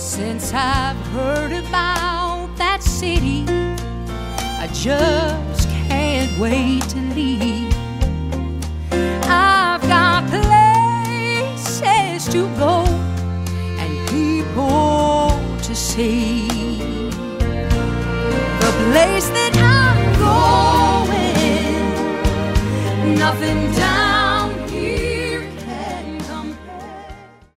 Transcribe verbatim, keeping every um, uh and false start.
Since I've heard about that city, I just can't wait to leave. I've got places to go and people to see. The place that